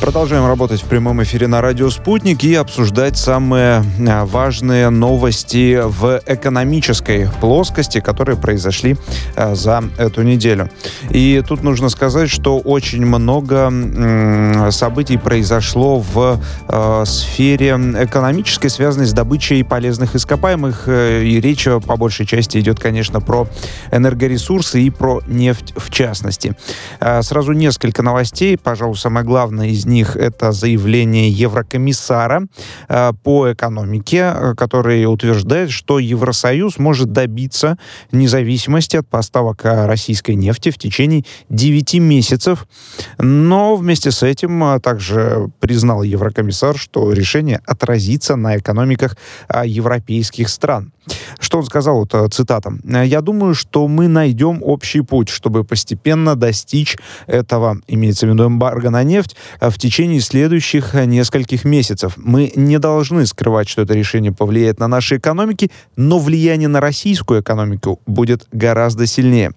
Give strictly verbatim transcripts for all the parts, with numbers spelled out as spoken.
Продолжаем работать в прямом эфире на радио «Спутник» и обсуждать самые важные новости в экономической плоскости, которые произошли за эту неделю. И тут нужно сказать, что очень много событий произошло в сфере экономической, связанной с добычей полезных ископаемых. И речь по большей части идет, конечно, про энергоресурсы и про нефть в частности. Сразу несколько новостей. Пожалуй, самое главное из них это заявление Еврокомиссара э, по экономике, который утверждает, что Евросоюз может добиться независимости от поставок российской нефти в течение девяти месяцев. Но вместе с этим а, также признал Еврокомиссар, что решение отразится на экономиках а, европейских стран. Что он сказал, вот, цитата: «Я думаю, что мы найдем общий путь, чтобы постепенно достичь этого, имеется в виду эмбарго на нефть, в течение следующих нескольких месяцев. Мы не должны скрывать, что это решение повлияет на наши экономики, но влияние на российскую экономику будет гораздо сильнее».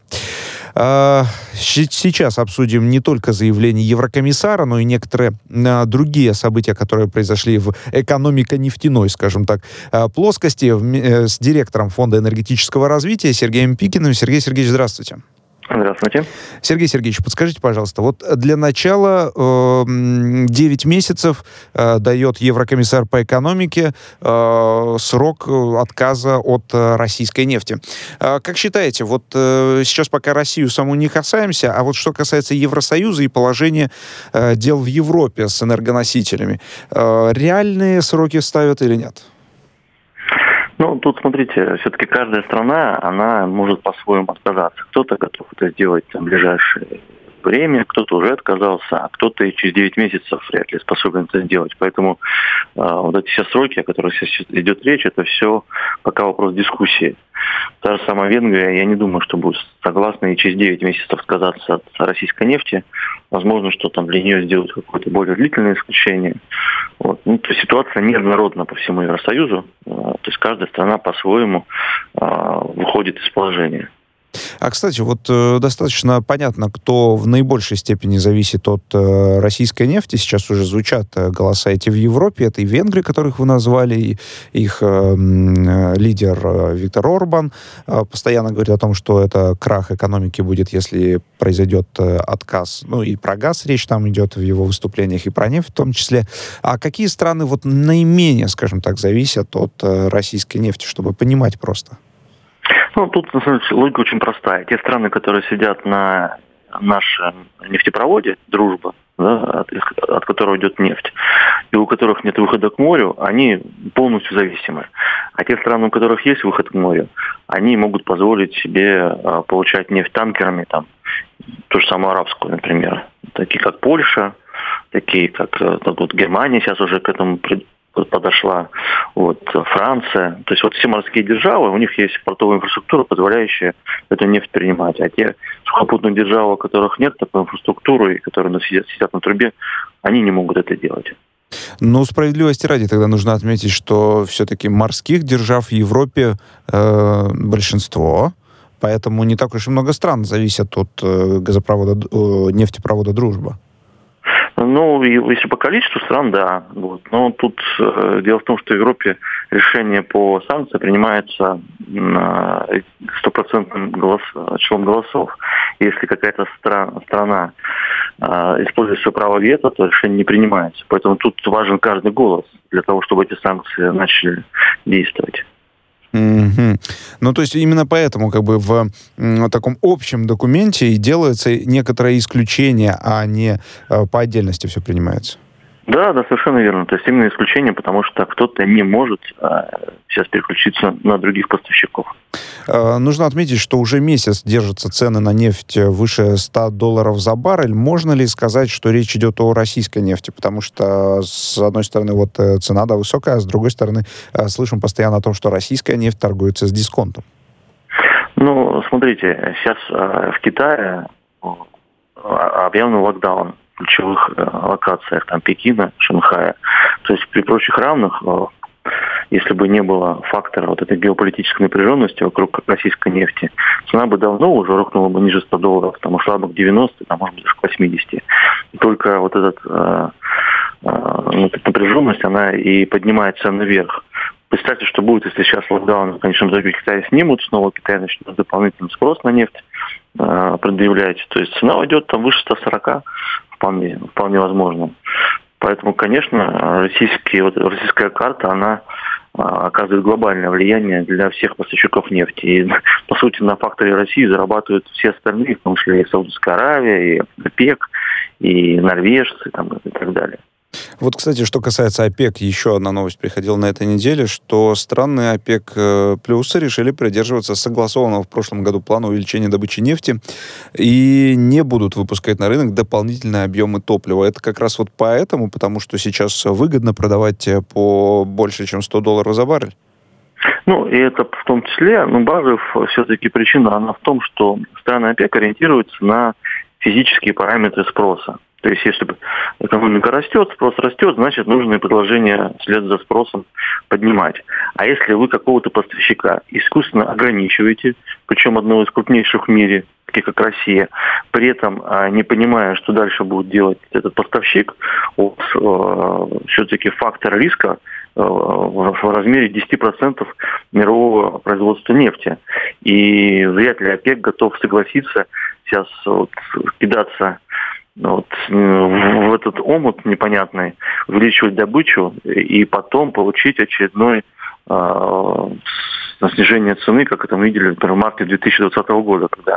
Сейчас обсудим не только заявление Еврокомиссара, но и некоторые другие события, которые произошли в экономико-нефтяной, скажем так, плоскости с директором Фонда энергетического развития Сергеем Пикиным. Сергей Сергеевич, здравствуйте. Здравствуйте. Сергей Сергеевич, подскажите, пожалуйста, вот для начала э, девять месяцев э, дает Еврокомиссар по экономике э, срок отказа от э, российской нефти. Э, как считаете, вот э, сейчас пока Россию саму не касаемся, а вот что касается Евросоюза и положения э, дел в Европе с энергоносителями, э, реальные сроки ставят или нет? Ну, тут, смотрите, все-таки каждая страна, она может по-своему отказаться. Кто-то готов это сделать в ближайшее время, кто-то уже отказался, а кто-то и через девять месяцев вряд ли способен это сделать. Поэтому э, вот эти все сроки, о которых сейчас идет речь, это все пока вопрос дискуссии. Та же самая Венгрия, я не думаю, что будет согласна и через девять месяцев отказаться от российской нефти. Возможно, что там для нее сделают какое-то более длительное исключение. Вот. Ну, то есть ситуация неоднородна по всему Евросоюзу. То есть каждая страна по-своему э, выходит из положения. А, кстати, вот э, достаточно понятно, кто в наибольшей степени зависит от э, российской нефти. Сейчас уже звучат э, голоса эти в Европе. Это и венгры, которых вы назвали, и их э, э, лидер э, Виктор Орбан э, постоянно говорит о том, что это крах экономики будет, если произойдет э, отказ. Ну, и про газ речь там идет в его выступлениях, и про нефть в том числе. А какие страны вот наименее, скажем так, зависят от э, российской нефти, чтобы понимать просто? Ну, тут, на самом деле, логика очень простая. Те страны, которые сидят на нашем нефтепроводе «Дружба», да, от, от которого идет нефть, и у которых нет выхода к морю, они полностью зависимы. А те страны, у которых есть выход к морю, они могут позволить себе а, получать нефть танкерами, там, ту же самую арабскую, например. Такие, как Польша, такие, как вот, Германия сейчас уже к этому подошла, вот, Франция. То есть вот все морские державы, у них есть портовая инфраструктура, позволяющая эту нефть принимать. А те сухопутные державы, у которых нет такой инфраструктуры, которые сидят, сидят на трубе, они не могут это делать. Ну, справедливости ради тогда нужно отметить, что все-таки морских держав в Европе э, большинство, поэтому не так уж и много стран зависят от э, газопровода, э, нефтепровода «Дружба». Ну, если по количеству стран, да. Вот. Но тут э, дело в том, что в Европе решение по санкциям принимается стопроцентным голос, числом голосов. Если какая-то стра- страна э, использует свое право вето, то решение не принимается. Поэтому тут важен каждый голос для того, чтобы эти санкции начали действовать. Mm-hmm. Ну, то есть именно поэтому как бы в, в таком общем документе и делается некоторое исключение, а не э, по отдельности все принимается. Да, да, совершенно верно. То есть именно исключение, потому что кто-то не может а, сейчас переключиться на других поставщиков. Э, нужно отметить, что уже месяц держатся цены на нефть выше ста долларов за баррель. Можно ли сказать, что речь идет о российской нефти? Потому что, с одной стороны, вот цена, да, высокая, а с другой стороны, э, слышим постоянно о том, что российская нефть торгуется с дисконтом. Ну, смотрите, сейчас э, в Китае объявлен локдаун в ключевых э, локациях, там, Пекина, Шанхая. То есть при прочих равных, э, если бы не было фактора вот этой геополитической напряженности вокруг российской нефти, цена бы давно уже рухнула бы ниже ста долларов, там ушла бы к девяноста, там, может быть, даже к восьмидесяти. И только вот этот э, ну, напряженность, она и поднимает цены вверх. Представьте, что будет, если сейчас локдаун в конечном итоге Китай снимут, снова Китай начнет дополнительный спрос на нефть э, предъявлять. То есть цена уйдет там выше ста сорока, вполне, вполне возможно. Поэтому, конечно, российские, вот, российская карта, она э, оказывает глобальное влияние для всех поставщиков нефти. И, по сути, на факторе России зарабатывают все остальные, в том числе и Саудовская Аравия, и ОПЕК, и норвежцы там, и так далее. Вот, кстати, что касается ОПЕК, еще одна новость приходила на этой неделе, что страны ОПЕК плюса решили придерживаться согласованного в прошлом году плана увеличения добычи нефти и не будут выпускать на рынок дополнительные объемы топлива. Это как раз вот поэтому, потому что сейчас выгодно продавать по больше, чем сто долларов за баррель. Ну, и это в том числе, ну, базовая все-таки причина, она в том, что страны ОПЕК ориентируются на физические параметры спроса. То есть, если экономика растет, спрос растет, значит, нужно и предложение вслед за спросом поднимать. А если вы какого-то поставщика искусственно ограничиваете, причем одного из крупнейших в мире, таких как Россия, при этом не понимая, что дальше будет делать этот поставщик, от э, все-таки фактор риска э, в размере десять процентов мирового производства нефти. И вряд ли ОПЕК готов согласиться сейчас вот, кидаться вот, в этот омут непонятный, увеличивать добычу и потом получить очередное э, снижение цены, как это мы видели, например, в марте две тысячи двадцатого года, когда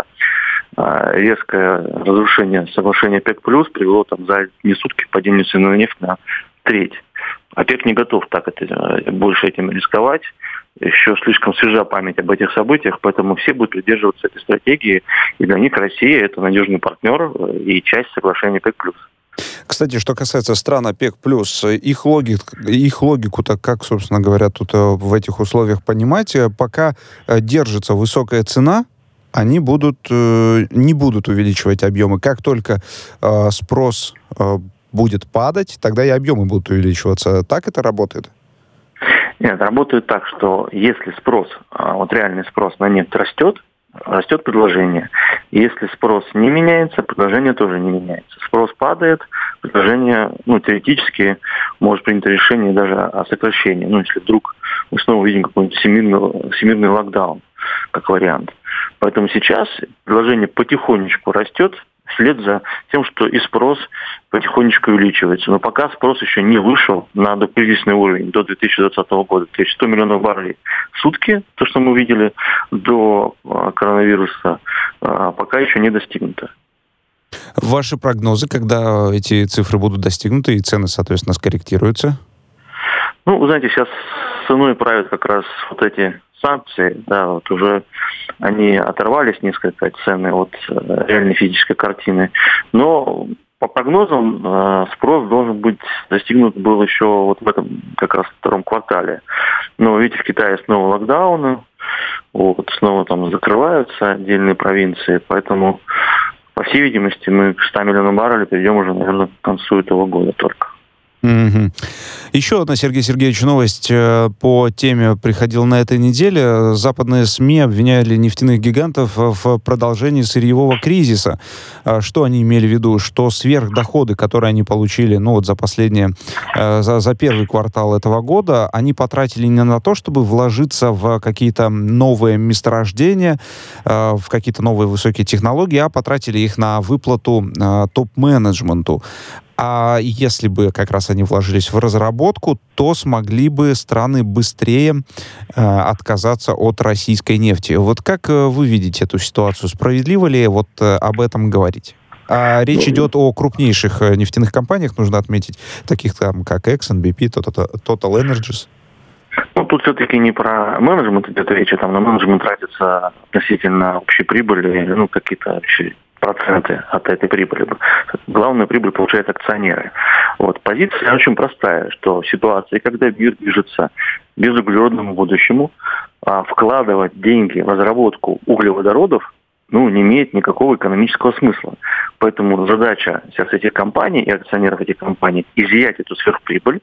э, резкое разрушение соглашения ОПЕК+, привело там, за одни сутки к падению цены на нефть на треть. ОПЕК не готов так это, больше этим рисковать. Еще слишком свежа память об этих событиях, поэтому все будут придерживаться этой стратегии. И для них Россия – это надежный партнер и часть соглашения ОПЕК+. Кстати, что касается стран ОПЕК+, их, логик, их логику-то как, собственно говоря, тут в этих условиях понимать? Пока держится высокая цена, они будут, не будут увеличивать объемы. Как только спрос будет падать, тогда и объемы будут увеличиваться. Так это работает? Нет, работает так, что если спрос, вот реальный спрос на нефть растет, растет предложение. Если спрос не меняется, предложение тоже не меняется. Спрос падает, предложение, ну, теоретически может принять решение даже о сокращении. Ну, если вдруг мы снова увидим какой-нибудь всемирный, всемирный локдаун, как вариант. Поэтому сейчас предложение потихонечку растет, вслед за тем, что и спрос потихонечку увеличивается. Но пока спрос еще не вышел на докризисный уровень до две тысячи двадцатого года. То есть сто миллионов баррелей в сутки, то, что мы увидели до коронавируса, пока еще не достигнуто. Ваши прогнозы, когда эти цифры будут достигнуты и цены, соответственно, скорректируются? Ну, вы знаете, сейчас ценой правят как раз вот эти санкции, да, вот уже они оторвались несколько от цены от э, реальной физической картины, но по прогнозам э, спрос должен быть достигнут был еще вот в этом как раз втором квартале. Но видите, в Китае снова локдауны, вот, снова там закрываются отдельные провинции, поэтому, по всей видимости, мы к ста миллионам баррелей придем уже, наверное, к концу этого года только. Mm-hmm. Еще одна, Сергей Сергеевич, новость по теме приходила на этой неделе. Западные СМИ обвиняли нефтяных гигантов в продолжении сырьевого кризиса. Что они имели в виду? Что сверхдоходы, которые они получили, ну вот за последние, за, за первый квартал этого года, они потратили не на то, чтобы вложиться в какие-то новые месторождения, в какие-то новые высокие технологии, а потратили их на выплату топ-менеджменту. А если бы как раз они вложились в разработку, то смогли бы страны быстрее э, отказаться от российской нефти. Вот как э, вы видите эту ситуацию? Справедливо ли вот э, об этом говорить? А речь идет о крупнейших э, нефтяных компаниях, нужно отметить, таких там, как Exxon, би пи, Total Energies. Ну, тут все-таки не про менеджмент идет речь, а там на менеджмент тратится относительно общей прибыли, ну, какие-то вообще проценты от этой прибыли. Главную прибыль получают акционеры. Вот. Позиция очень простая, что в ситуации, когда мир движется к безуглеродному будущему, а вкладывать деньги в разработку углеводородов ну, не имеет никакого экономического смысла. Поэтому задача сейчас этих компаний и акционеров этих компаний изъять эту сверхприбыль.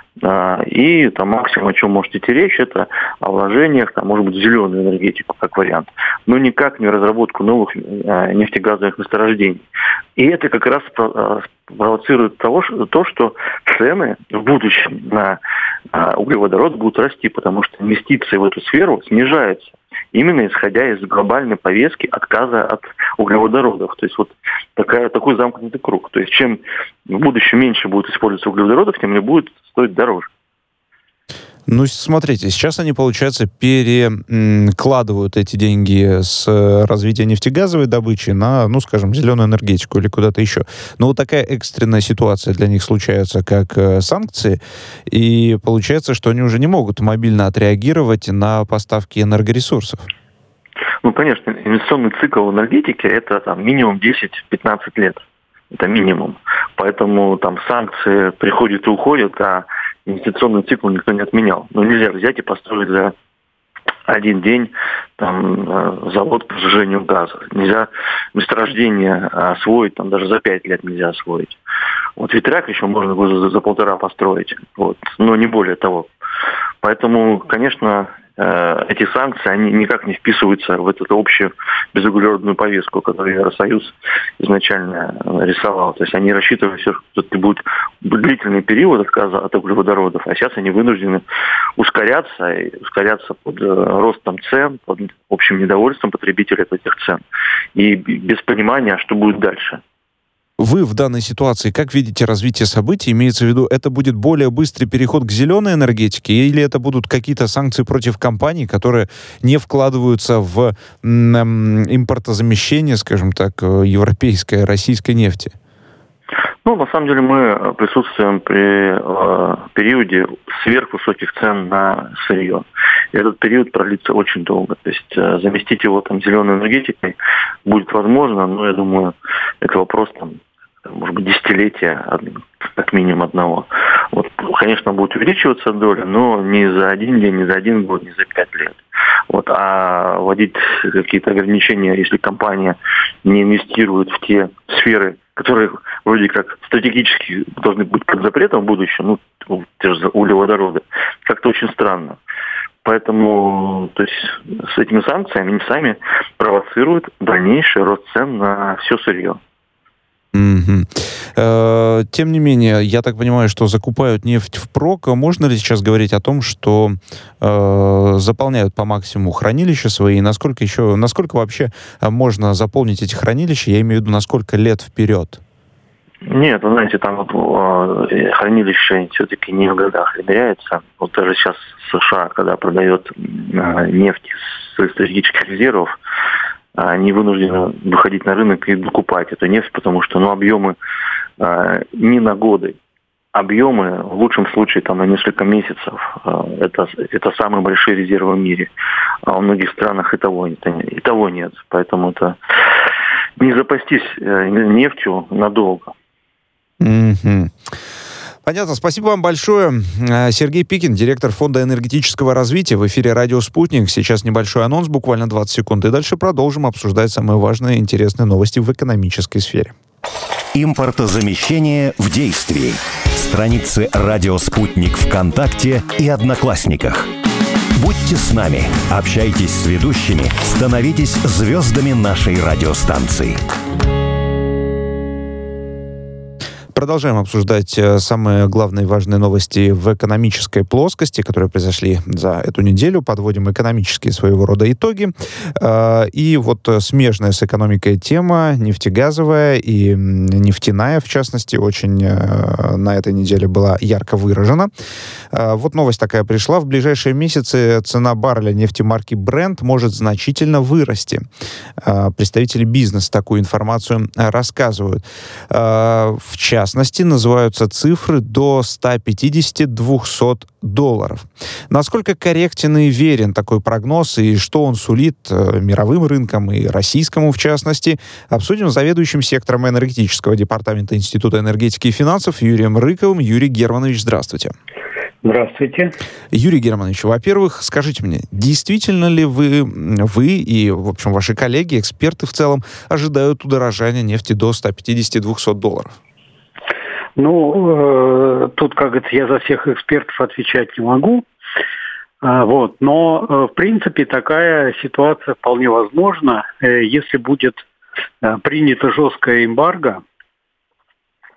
А, и там максимум, о чем можете идти речь, это о вложениях, там, может быть, в зеленую энергетику, как вариант. Но никак не разработку новых а, нефтегазовых месторождений. И это как раз провоцирует того, что, то, что цены в будущем на а, углеводород будут расти, потому что инвестиции в эту сферу снижаются. Именно исходя из глобальной повестки отказа от углеводородов. То есть вот такая, такой замкнутый круг. То есть чем в будущем меньше будет использоваться углеводородов, тем они будет стоить дороже. Ну, смотрите, сейчас они, получается, перекладывают эти деньги с развития нефтегазовой добычи на, ну, скажем, зеленую энергетику или куда-то еще. Но вот такая экстренная ситуация для них случается, как санкции, и получается, что они уже не могут мобильно отреагировать на поставки энергоресурсов. Ну, конечно, инвестиционный цикл в энергетике – это там минимум десять-пятнадцать лет. Это минимум. Поэтому там санкции приходят и уходят, а инвестиционный цикл никто не отменял. Но нельзя взять и построить за один день там, завод по сжижению газа. Нельзя месторождение освоить, там даже за пять лет нельзя освоить. Вот ветряк еще можно было за, за полтора построить, вот, но не более того. Поэтому, конечно, эти санкции, они никак не вписываются в эту общую безуглеродную повестку, которую Евросоюз изначально рисовал. То есть они рассчитывали, что это будет длительный период отказа от углеводородов, а сейчас они вынуждены ускоряться, и ускоряться под ростом цен, под общим недовольством потребителей от этих цен. И без понимания, что будет дальше. Вы в данной ситуации как видите развитие событий? Имеется в виду, это будет более быстрый переход к зеленой энергетике, или это будут какие-то санкции против компаний, которые не вкладываются в м, импортозамещение, скажем так, европейской, российской нефти? Ну, на самом деле мы присутствуем при э, периоде сверхвысоких цен на сырье. И этот период продлится очень долго. То есть э, заместить его там зеленой энергетикой будет возможно, но я думаю, это вопрос там, может быть, десятилетия, как минимум одного. Вот, конечно, будет увеличиваться доля, но не за один день, не за один год, не за пять лет. Вот, а вводить какие-то ограничения, если компания не инвестирует в те сферы, которые вроде как стратегически должны быть под запретом в будущем, ну, те же углеводороды, как-то очень странно. Поэтому, то есть, с этими санкциями они сами провоцируют дальнейший рост цен на все сырье. Mm-hmm. Э, тем не менее, я так понимаю, что закупают нефть впрок. Можно ли сейчас говорить о том, что э, заполняют по максимуму хранилища свои? Насколько еще, насколько вообще можно заполнить эти хранилища? Я имею в виду, на сколько лет вперед? Нет, вы знаете, там вот, э, хранилище все-таки не в годах измеряется. Вот даже сейчас США, когда продает э, нефть с стратегических резервов, они вынуждены выходить на рынок и докупать эту нефть, потому что ну, объемы э, не на годы. Объемы, в лучшем случае, там, на несколько месяцев. Э, это, это самые большие резервы в мире. А в многих странах и того, и того нет. Поэтому это не запастись э, нефтью надолго. Mm-hmm. Понятно. Спасибо вам большое. Сергей Пикин, директор Фонда энергетического развития, в эфире «Радио Спутник». Сейчас небольшой анонс, буквально двадцать секунд, и дальше продолжим обсуждать самые важные и интересные новости в экономической сфере. Импортозамещение в действии. Страницы «Радио Спутник» ВКонтакте и Одноклассниках. Будьте с нами, общайтесь с ведущими, становитесь звездами нашей радиостанции. Продолжаем обсуждать самые главные важные новости в экономической плоскости, которые произошли за эту неделю. Подводим экономические своего рода итоги. И вот смежная с экономикой тема, нефтегазовая и нефтяная, в частности, очень на этой неделе была ярко выражена. Вот новость такая пришла. В ближайшие месяцы цена барреля нефти марки Brent может значительно вырасти. Представители бизнеса такую информацию рассказывают. В частности, В частности, называются цифры до сто пятьдесят - двести долларов. Насколько корректен и верен такой прогноз, и что он сулит мировым рынкам и российскому, в частности, обсудим с заведующим сектором энергетического департамента Института энергетики и финансов Юрием Рыковым. Юрий Германович, здравствуйте. Здравствуйте. Юрий Германович, во-первых, скажите мне, действительно ли вы, вы и, в общем, ваши коллеги, эксперты в целом, ожидают удорожания нефти до сто пятьдесят - двести долларов? Ну, э, тут, как говорится, я за всех экспертов отвечать не могу. А, вот. Но, э, в принципе, такая ситуация вполне возможна, э, если будет э, принято жесткое эмбарго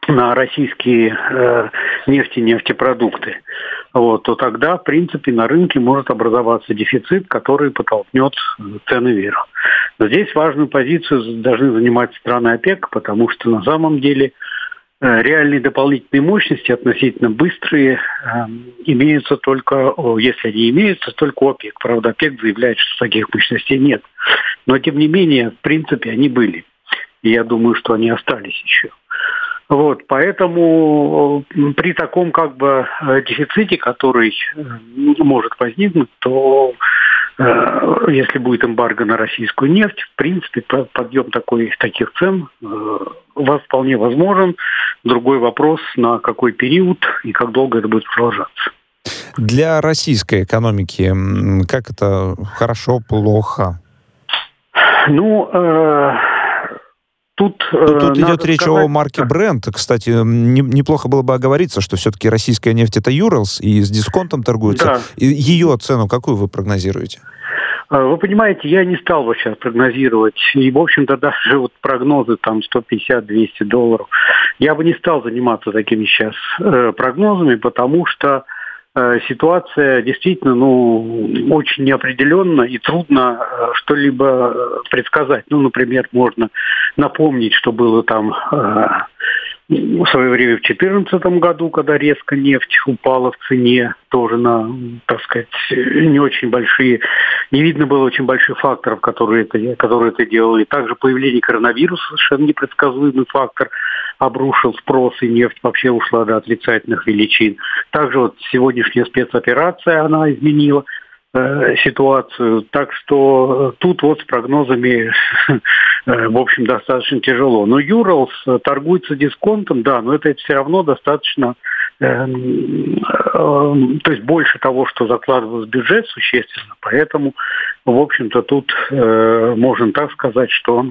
на российские э, нефть и нефтепродукты, вот, то тогда, в принципе, на рынке может образоваться дефицит, который подтолкнет цены вверх. Но здесь важную позицию должны занимать страны ОПЕК, потому что на самом деле э, реальные дополнительные мощности относительно быстрые э, имеются только, о, если они имеются, только у ОПЕК. Правда, ОПЕК заявляет, что таких мощностей нет. Но, тем не менее, в принципе, они были. И я думаю, что они остались еще. Вот, поэтому при таком как бы дефиците, который может возникнуть, то э, если будет эмбарго на российскую нефть, в принципе, подъем такой, таких цен э, вполне возможен. Другой вопрос, на какой период и как долго это будет продолжаться. Для российской экономики как это хорошо, плохо? Ну, э, Тут, тут, тут идет речь сказать... о марке Brent. Кстати, не, неплохо было бы оговориться, что все-таки российская нефть — это Urals, и с дисконтом торгуется. Да. И ее цену какую вы прогнозируете? Вы понимаете, я не стал бы сейчас прогнозировать. И, в общем-то, даже вот прогнозы там сто пятьдесят - двести долларов. Я бы не стал заниматься такими сейчас э, прогнозами, потому что ситуация действительно, ну, очень неопределенна и трудно что-либо предсказать. Ну, например, можно напомнить, что было там э, в свое время в две тысячи четырнадцатом году, когда резко нефть упала в цене, тоже на, так сказать, не очень большие, не видно было очень больших факторов, которые это, которые это делали. Также появление коронавируса, совершенно непредсказуемый фактор, обрушил спрос, и нефть вообще ушла до отрицательных величин. Также вот сегодняшняя спецоперация, она изменила э, ситуацию. Так что тут вот с прогнозами, э, в общем, достаточно тяжело. Но Urals торгуется дисконтом, да, но это все равно достаточно, э, э, то есть больше того, что закладывалось в бюджет существенно. Поэтому, в общем-то, тут э, можно так сказать, что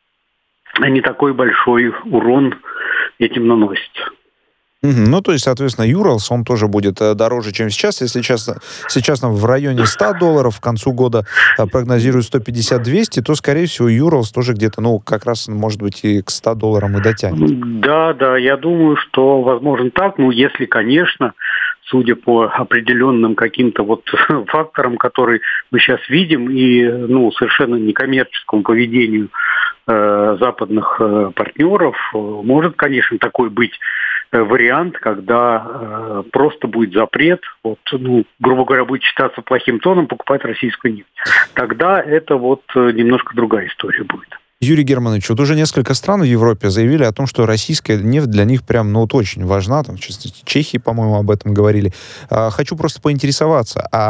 не такой большой урон этим наносит. Mm-hmm. Ну, то есть, соответственно, Urals, он тоже будет дороже, чем сейчас. Если сейчас, сейчас в районе ста долларов, к концу года прогнозируют сто пятьдесят - двести, то, скорее всего, Urals тоже где-то, ну, как раз, может быть, и к ста долларам и дотянет. Да, да, я думаю, что возможно так. Ну, если, конечно, судя по определенным каким-то вот факторам, которые мы сейчас видим, и, ну, совершенно некоммерческому поведению э, западных э, партнеров, может, конечно, такой быть вариант, когда э, просто будет запрет, вот, ну, грубо говоря, будет считаться плохим тоном покупать российскую нефть. Тогда это вот немножко другая история будет. Юрий Германович, вот уже несколько стран в Европе заявили о том, что российская нефть для них прям, ну, вот очень важна. Там, в частности, Чехии, по-моему, об этом говорили. А, хочу просто поинтересоваться, а,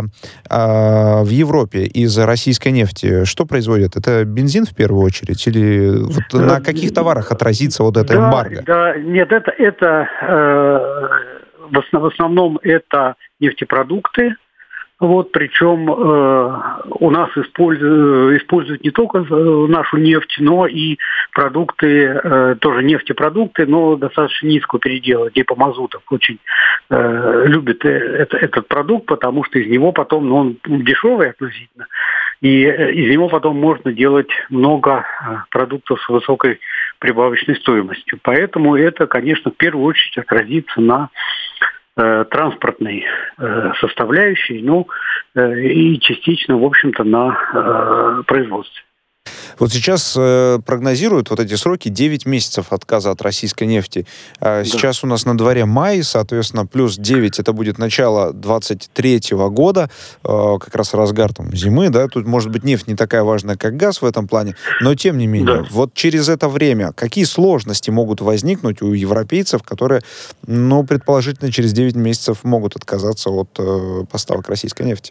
а в Европе из российской нефти что производят? Это бензин в первую очередь? Или вот на каких товарах отразится вот это да, эмбарго? Да, нет, это, это э, в основном это нефтепродукты. Вот, причем э, у нас используют, используют не только нашу нефть, но и продукты, э, тоже нефтепродукты, но достаточно низкого передела, типа мазутов. Очень э, любят это, этот продукт, потому что из него потом, ну, он дешевый относительно, и из него потом можно делать много продуктов с высокой прибавочной стоимостью. Поэтому это, конечно, в первую очередь отразится на транспортной э, составляющей, ну, э, и частично, в общем-то, на э, производстве. Вот сейчас э, прогнозируют вот эти сроки девять месяцев отказа от российской нефти. Э, да. Сейчас у нас на дворе май, соответственно, плюс девять, это будет начало двадцать третьего года, э, как раз разгар там зимы, да, тут, может быть, нефть не такая важная, как газ в этом плане, но, тем не менее, да. Вот через это время какие сложности могут возникнуть у европейцев, которые, ну, предположительно, через девять месяцев могут отказаться от э, поставок российской нефти?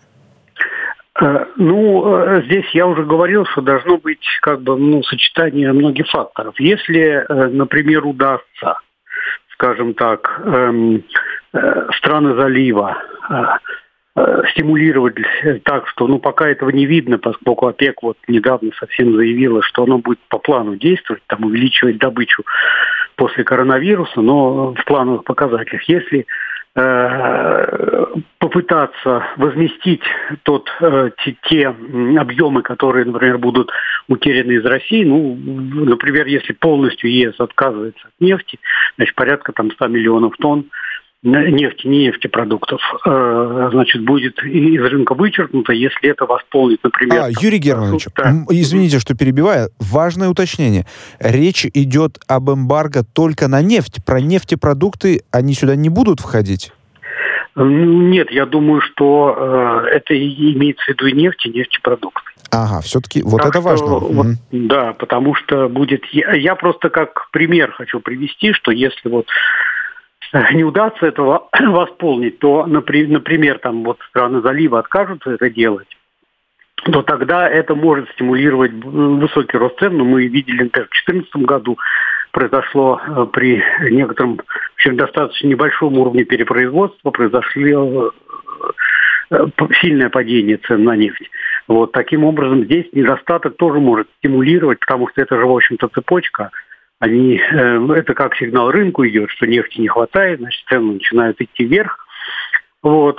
Ну, здесь я уже говорил, что должно быть как бы, ну, сочетание многих факторов. Если, например, удастся, скажем так, эм, э, страны залива э, стимулировать так, что, ну, пока этого не видно, поскольку ОПЕК вот недавно совсем заявила, что оно будет по плану действовать, там, увеличивать добычу после коронавируса, но в плановых показателях. Если попытаться возместить тот, те, те объемы, которые, например, будут утеряны из России. Ну, например, если полностью ЕС отказывается от нефти, значит, порядка там ста миллионов тонн нефти, не нефтепродуктов, значит, будет из рынка вычеркнуто, если это восполнит, например... А, Юрий Германович, да. Извините, что перебиваю. Важное уточнение. Речь идет об эмбарго только на нефть. Про нефтепродукты они сюда не будут входить? Нет, я думаю, что э, это имеется в виду и нефть, и нефтепродукты. Ага, все-таки вот так это что, важно. Вот, mm-hmm. Да, потому что будет... Я, я просто как пример хочу привести, что если вот не удастся этого восполнить, то, например, там вот страны залива откажутся это делать, то тогда это может стимулировать высокий рост цен. Но мы видели, например, в две тысячи четырнадцатом году произошло при некотором, в общем, достаточно небольшом уровне перепроизводства, произошло сильное падение цен на нефть. Вот таким образом здесь недостаток тоже может стимулировать, потому что это же, в общем-то, цепочка. Они, это как сигнал рынку идет, что нефти не хватает, значит, цены начинают идти вверх. Вот.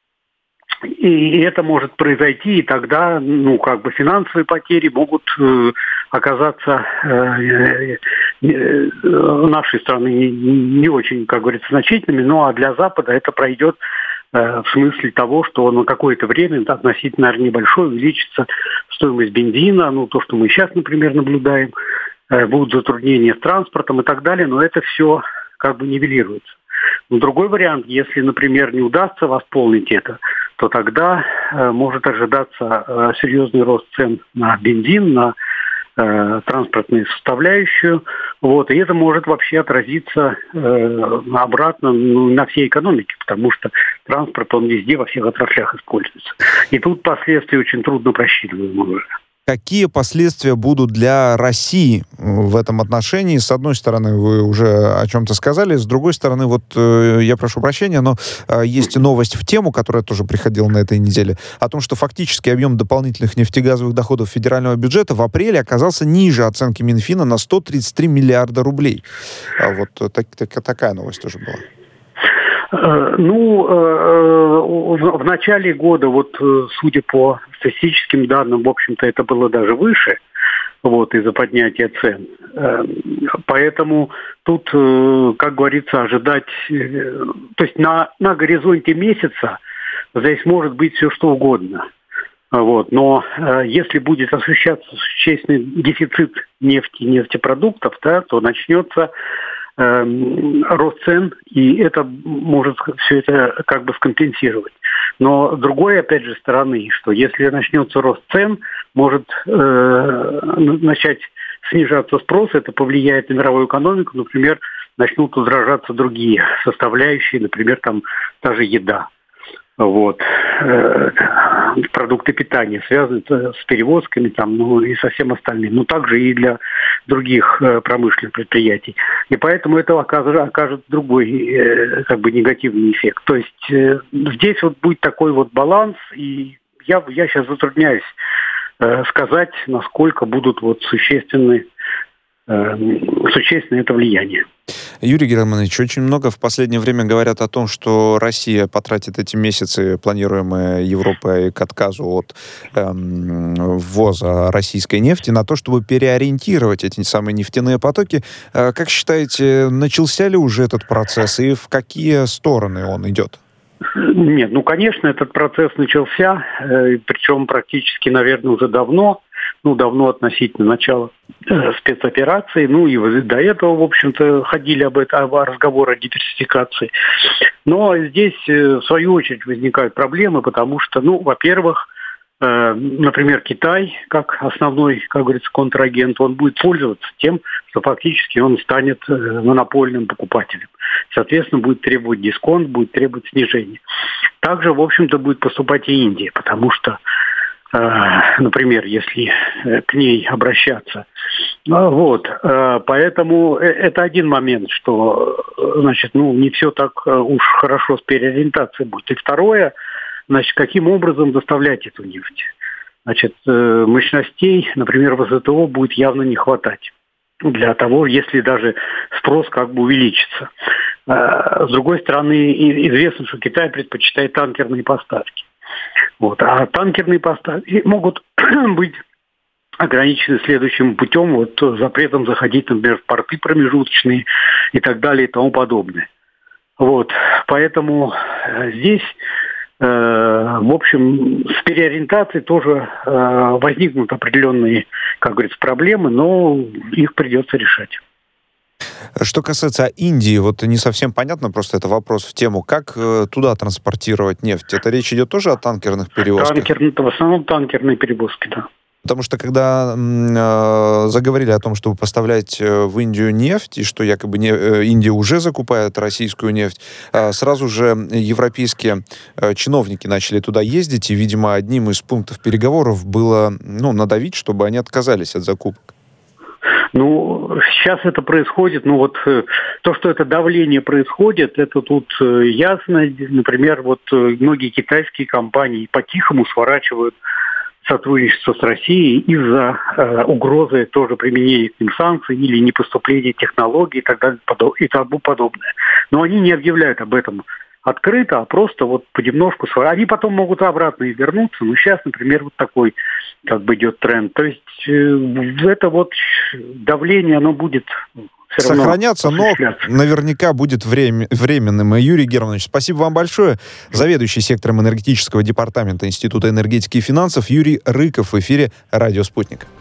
И это может произойти, и тогда, ну, как бы финансовые потери могут э, оказаться э, э, нашей страны не, не очень, как говорится, значительными, ну, а для Запада это пройдет э, в смысле того, что на какое-то время, относительно, наверное, небольшое, увеличится стоимость бензина, ну, то, что мы сейчас, например, наблюдаем, э, будут затруднения с транспортом и так далее, но это все как бы нивелируется. Но другой вариант, если, например, не удастся восполнить это, то тогда э, может ожидаться э, серьезный рост цен на бензин, на э, транспортную составляющую. Вот, и это может вообще отразиться э, обратно, ну, на всей экономике, потому что транспорт, он везде, во всех отраслях используется. И тут последствия очень трудно просчитываемые уже. Какие последствия будут для России в этом отношении? С одной стороны, вы уже о чем-то сказали, с другой стороны, вот э, я прошу прощения, но э, есть новость в тему, которая тоже приходила на этой неделе, о том, что фактический объем дополнительных нефтегазовых доходов федерального бюджета в апреле оказался ниже оценки Минфина на сто тридцать три миллиарда рублей. А вот так, так, такая новость тоже была. Ну, в начале года, вот, судя по статистическим данным, в общем-то, это было даже выше, вот, из-за поднятия цен. Поэтому тут, как говорится, ожидать, то есть на, на горизонте месяца здесь может быть все что угодно. Вот. Но если будет ощущаться существенный дефицит нефти и нефтепродуктов, да, то начнется рост цен, и это может все это как бы скомпенсировать. Но с другой, опять же, стороны, что если начнется рост цен, может э, начать снижаться спрос, это повлияет на мировую экономику, например, начнут возражаться другие составляющие, например, там та же еда. Вот. Продукты питания связаны с перевозками там, ну, и со всем остальным. Но также и для других промышленных предприятий. И поэтому это окажет, окажет другой как бы негативный эффект. То есть здесь вот будет такой вот баланс, и я, я сейчас затрудняюсь сказать, насколько будут вот существенны существенное это влияние. Юрий Германович, очень много в последнее время говорят о том, что Россия потратит эти месяцы, планируемые Европой к отказу от эм, ввоза российской нефти, на то, чтобы переориентировать эти самые нефтяные потоки. Э, как считаете, начался ли уже этот процесс и в какие стороны он идет? Нет, ну, конечно, этот процесс начался, э, причем практически, наверное, уже давно. Ну, давно относительно начала э, спецоперации, ну и до этого, в общем-то, ходили об этом, о разговоре о диверсификации. Но здесь, э, в свою очередь, возникают проблемы, потому что, ну, во-первых, э, например, Китай, как основной, как говорится, контрагент, он будет пользоваться тем, что фактически он станет э, монопольным покупателем. Соответственно, будет требовать дисконт, будет требовать снижения. Также, в общем-то, будет поступать и Индия, потому что например, если к ней обращаться. Вот. Поэтому это один момент, что, значит, ну, не все так уж хорошо с переориентацией будет. И второе, значит, каким образом доставлять эту нефть. Значит, мощностей, например, в СТО будет явно не хватать для того, если даже спрос как бы увеличится. С другой стороны, известно, что Китай предпочитает танкерные поставки. Вот. А танкерные поставки могут быть ограничены следующим путем, вот запретом заходить, например, в порты промежуточные и так далее и тому подобное. Вот. Поэтому здесь, э, в общем, с переориентацией тоже э, возникнут определенные, как говорится, проблемы, но их придется решать. Что касается Индии, вот не совсем понятно, просто это вопрос в тему, как э, туда транспортировать нефть? Это речь идет тоже о танкерных перевозках? Танкер, в основном танкерные перевозки, да. Потому что когда э, заговорили о том, чтобы поставлять в Индию нефть, и что якобы не, э, Индия уже закупает российскую нефть, э, сразу же европейские э, чиновники начали туда ездить, и, видимо, одним из пунктов переговоров было ну, надавить, чтобы они отказались от закупок. Ну, сейчас это происходит, ну вот то, что это давление происходит, это тут ясно. Например, вот многие китайские компании по-тихому сворачивают сотрудничество с Россией из-за э, угрозы тоже применения к ним санкций или непоступления технологий и так далее и тому подобное. Но они не объявляют об этом открыто, а просто вот понемножку. Они потом могут обратно и вернуться. Но сейчас, например, вот такой как бы идет тренд. То есть э, это вот давление, оно будет сохраняться, но наверняка будет время, временным. Юрий Германович, спасибо вам большое. Заведующий сектором энергетического департамента Института энергетики и финансов Юрий Рыков в эфире «Радио Спутник».